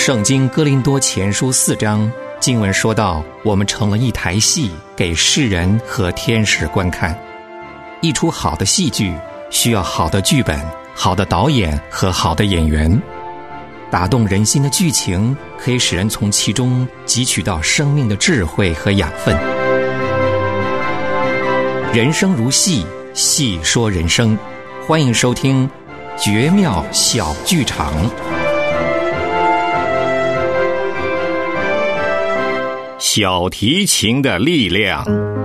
圣经哥林多前书4章经文说到，我们成了一台戏，给世人和天使观看。一出好的戏剧需要好的剧本、好的导演和好的演员。打动人心的剧情可以使人从其中汲取到生命的智慧和养分。人生如戏，戏说人生。欢迎收听绝妙小剧场。小提琴的力量。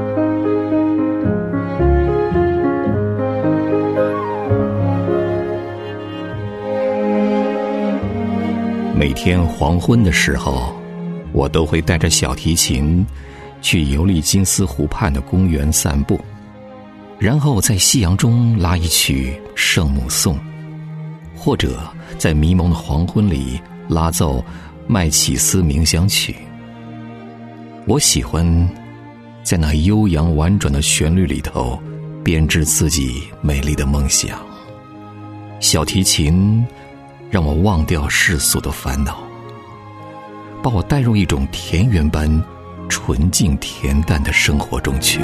每天黄昏的时候，我都会带着小提琴去尤利金斯湖畔的公园散步，然后在夕阳中拉一曲圣母颂，或者在迷蒙的黄昏里拉奏麦启斯冥想曲。我喜欢在那悠扬婉转的旋律里头编织自己美丽的梦想。小提琴让我忘掉世俗的烦恼，把我带入一种田园般纯净恬淡的生活中去。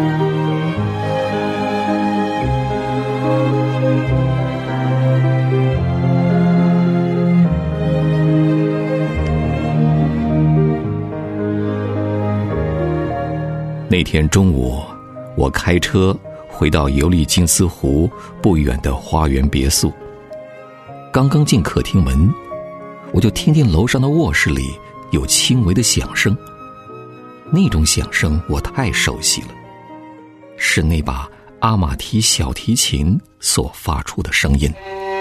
那天中午，我开车回到尤利金斯湖不远的花园别墅。刚刚进客厅门，我就听见楼上的卧室里有轻微的响声。那种响声我太熟悉了，是那把阿玛提小提琴所发出的声音。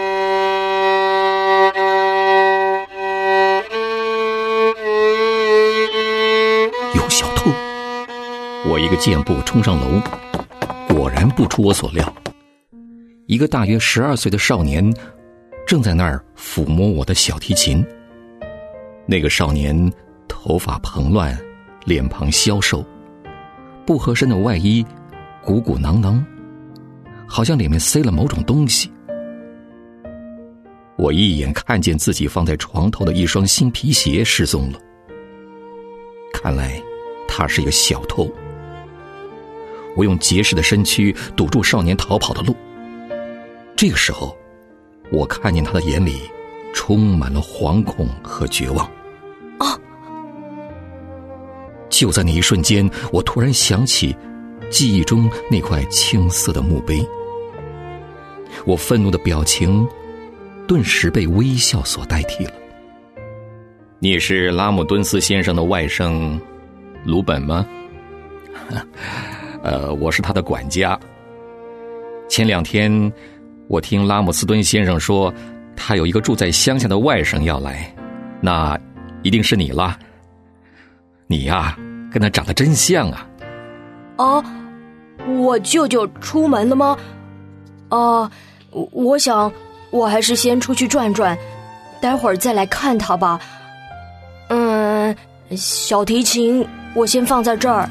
有小偷！我一个箭步冲上楼，果然不出我所料，一个大约12岁的少年正在那儿抚摸我的小提琴。那个少年头发蓬乱，脸庞消瘦，不合身的外衣鼓鼓囊囊，好像里面塞了某种东西。我一眼看见自己放在床头的一双新皮鞋失踪了，看来他是一个小偷。我用结实的身躯堵住少年逃跑的路。这个时候，我看见他的眼里充满了惶恐和绝望。就在那一瞬间，我突然想起记忆中那块青色的墓碑。我愤怒的表情顿时被微笑所代替了。你是拉姆敦斯先生的外甥鲁本吗？我是他的管家。前2天我听拉姆斯敦先生说，他有一个住在乡下的外甥要来，那一定是你了。你呀，跟他长得真像啊。 我舅舅出门了吗？我想我还是先出去转转，待会儿再来看他吧。小提琴我先放在这儿。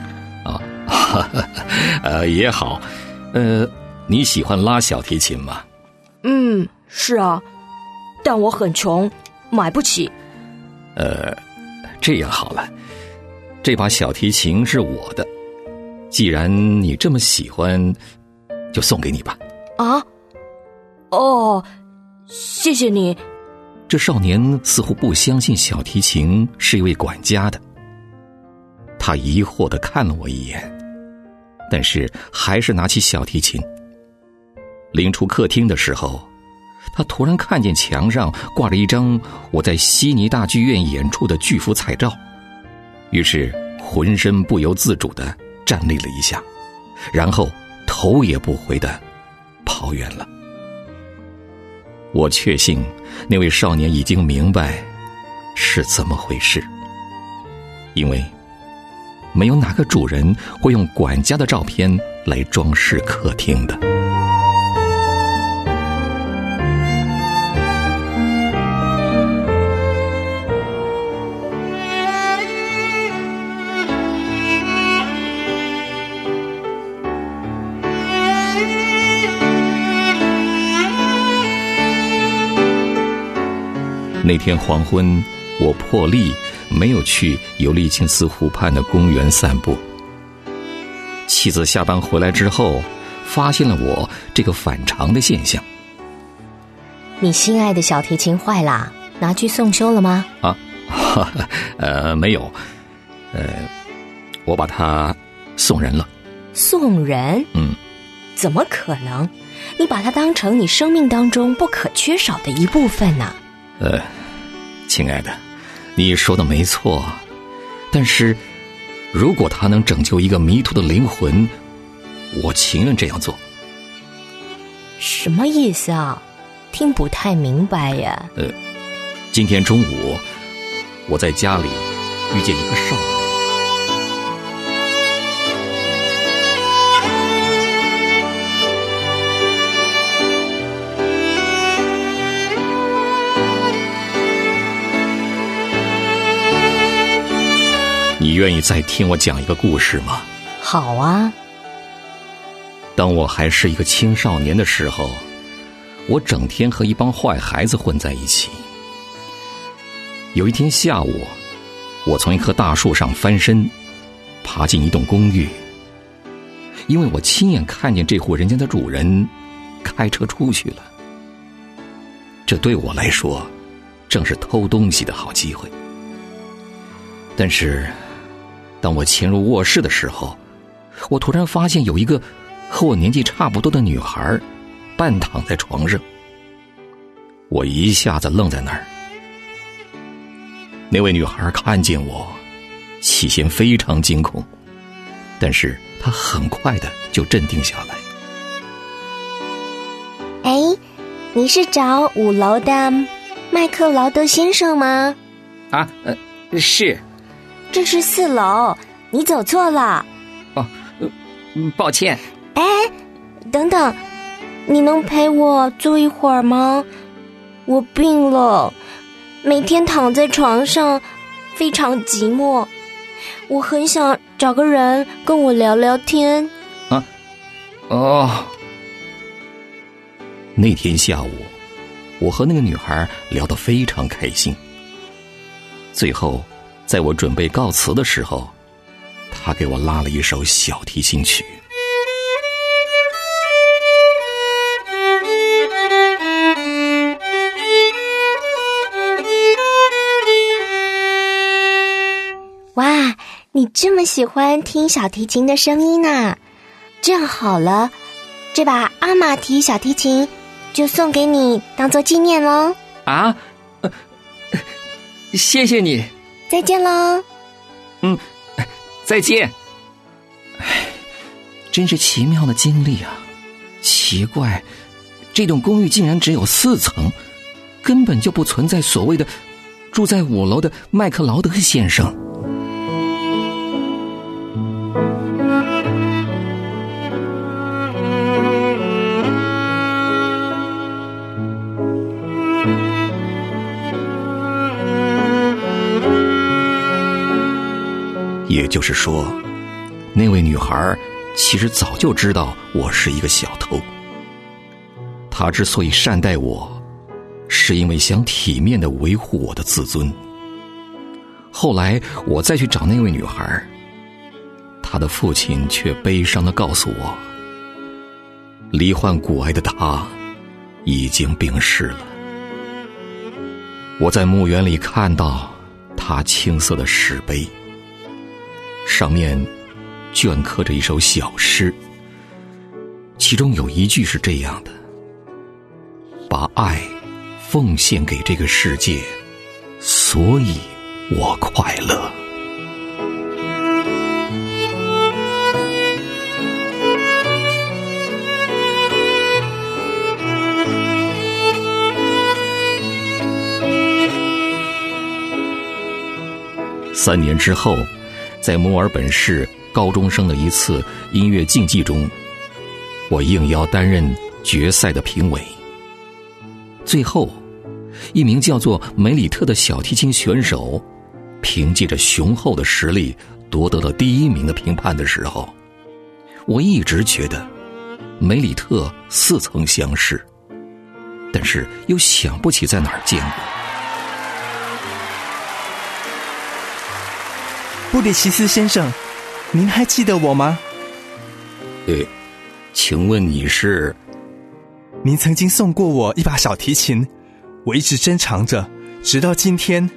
也好。你喜欢拉小提琴吗？ 是啊，但我很穷，买不起。 这样好了，这把小提琴是我的，既然你这么喜欢，就送给你吧。 谢谢你。 这少年似乎不相信小提琴是一位管家的，他疑惑地看了我一眼，但是还是拿起小提琴。临出客厅的时候，他突然看见墙上挂着一张我在悉尼大剧院演出的巨幅彩照，于是浑身不由自主地站立了一下，然后头也不回地跑远了。我确信那位少年已经明白是怎么回事，因为没有哪个主人会用管家的照片来装饰客厅的。那天黄昏， 我破例没有去尤利钦斯湖畔的公园散步。妻子下班回来之后，发现了我这个反常的现象。 你心爱的小提琴坏啦，拿去送修了吗？ 没有，我把它送人了。 送人？怎么可能？你把它当成你生命当中不可缺少的一部分呢？ 亲爱的，你说的没错，但是如果它能拯救一个迷途的灵魂，我情愿这样做。 什么意思啊？听不太明白呀。 今天中午我在家里遇见一个少女。你愿意再听我讲一个故事吗？ 好啊。 当我还是一个青少年的时候，我整天和一帮坏孩子混在一起。有一天下午，我从一棵大树上翻身，爬进一栋公寓。因为我亲眼看见这户人家的主人开车出去了，这对我来说正是偷东西的好机会。但是当我潜入卧室的时候，我突然发现有一个和我年纪差不多的女孩半躺在床上。我一下子愣在那儿。那位女孩看见我，起先非常惊恐，但是她很快的就镇定下来。 你是找5楼的麦克劳德先生吗？ 是。 这是4楼，你走错了。 抱歉。 等等，你能陪我坐一会儿吗？我病了，每天躺在床上，非常寂寞。我很想找个人跟我聊聊天。 那天下午，我和那个女孩聊得非常开心。最后，在我准备告辞的时候，她给我拉了一首小提琴曲。 哇，你这么喜欢听小提琴的声音啊！这样好了，这把阿玛提小提琴就送给你当做纪念咯。 谢谢你。 再见咯。 再见。 真是奇妙的经历啊！奇怪，这栋公寓竟然只有4层，根本就不存在所谓的住在5楼的麦克劳德先生。也就是说，那位女孩其实早就知道我是一个小偷。她之所以善待我，是因为想体面地维护我的自尊。后来我再去找那位女孩，她的父亲却悲伤地告诉我，罹患骨癌的她已经病逝了。我在墓园里看到她青涩的石碑，上面镌刻着一首小诗，其中有一句是这样的：把爱奉献给这个世界，所以我快乐。3年之后，在墨尔本市高中生的一次音乐竞技中，我应邀担任决赛的评委。最后，一名叫做梅里特的小提琴选手凭借着雄厚的实力夺得了第1名的评判的时候，我一直觉得梅里特似曾相识，但是又想不起在哪儿见过。 布里奇斯先生，您还记得我吗？ 请问你是？ 您曾经送过我一把小提琴，我一直珍藏着，直到今天。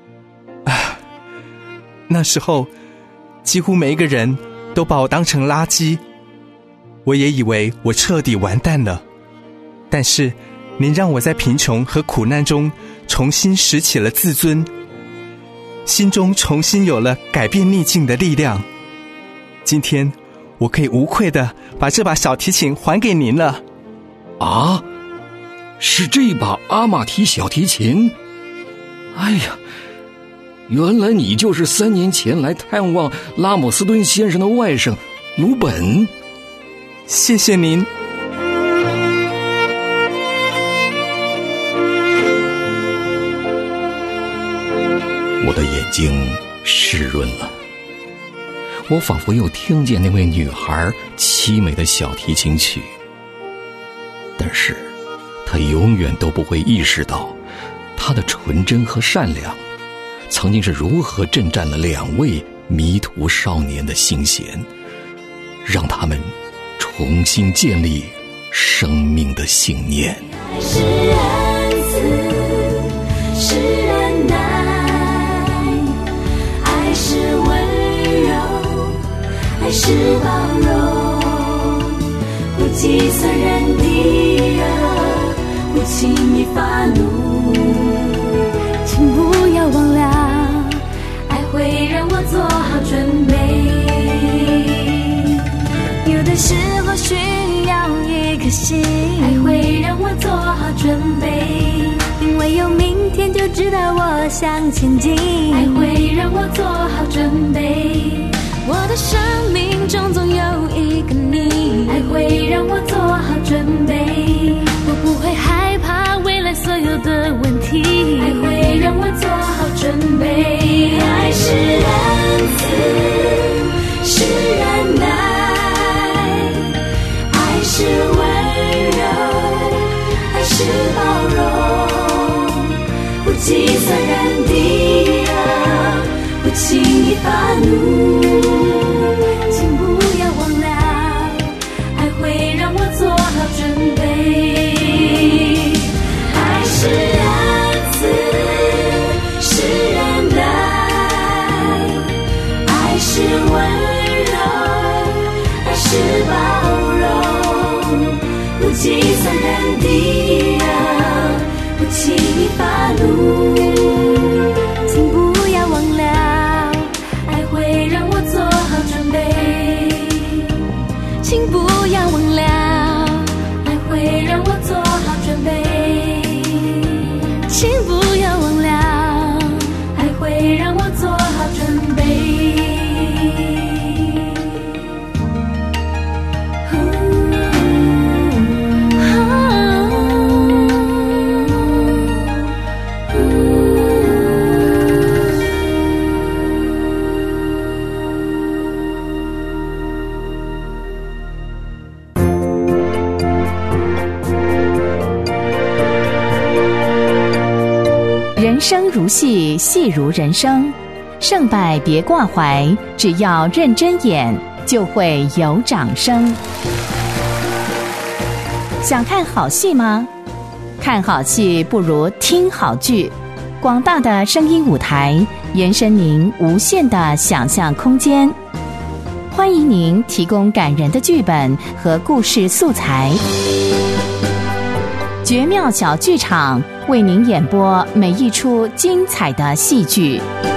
那时候几乎每一个人都把我当成垃圾，我也以为我彻底完蛋了。但是您让我在贫穷和苦难中重新拾起了自尊，心中重新有了改变逆境的力量。今天我可以无愧地把这把小提琴还给您了。 啊，是这把阿玛提小提琴？哎呀，原来你就是3年前来探望拉姆斯顿先生的外甥鲁本。 谢谢您。 我的眼睛湿润了，我仿佛又听见那位女孩凄美的小提琴曲，但是她永远都不会意识到，她的纯真和善良曾经是如何震颤了2位迷途少年的心弦，让他们重新建立生命的信念。 爱是恩慈，是忍耐，爱是温柔，爱是包容，不计算人的恶，不轻易发怒，请不要忘了，爱会让我做好准备。有的时候需要一颗心，爱会让我做好准备，因为有明天就知道我向前进，爱会让我做好准备。我的生命中总有一个你，爱会让我做好准备，我不会害怕未来所有的问题，爱会让我做好准备。爱是恩慈，是忍耐，爱是温柔，爱是包容，不计算人的恶，不轻易发怒，请不要忘了，爱会让我做好准备。爱是恩慈，是忍耐，爱是温柔，爱是包容，不计算人的恶，不轻易发怒，请不要忘了，爱会让我做好准备，请不要忘了，爱会让我做好准备，请不要忘了，爱会让我做好准备。 人生如戏，戏如人生，胜败别挂怀，只要认真演，就会有掌声。想看好戏吗？看好戏不如听好剧，广大的声音舞台延伸您无限的想象空间。欢迎您提供感人的剧本和故事素材，绝妙小剧场为您演播每一出精彩的戏剧。